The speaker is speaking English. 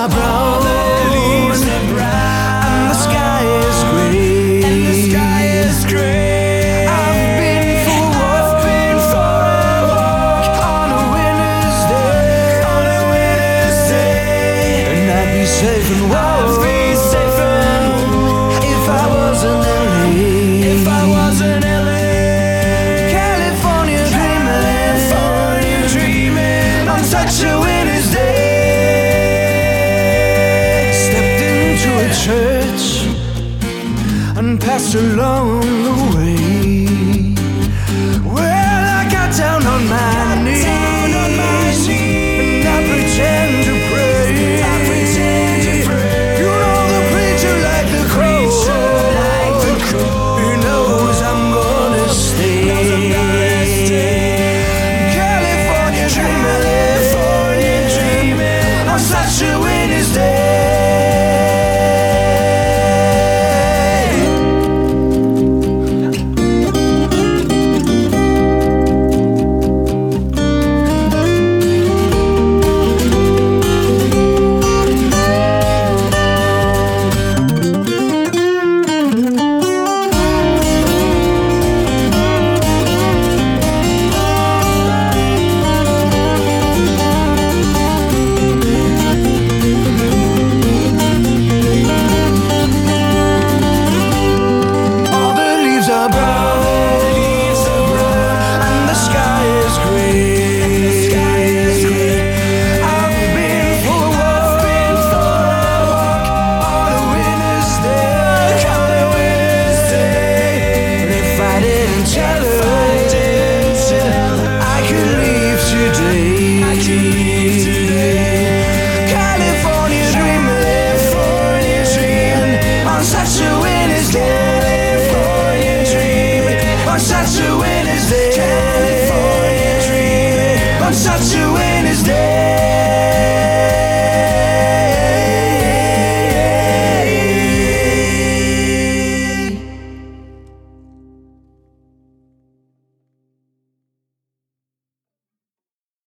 are brown, and the sky is grey. I've been for a walk on a winter's day, and I'd be safe and warm if I was in LA. California dreaming on such a winter's day. Stepped into a church and passed along the way. Well, I got down on my knees and I pretend to pray. You know the preacher like the crow. He knows I'm gonna stay. California dreaming on such a winter's day. California dreaming on such a winter's day.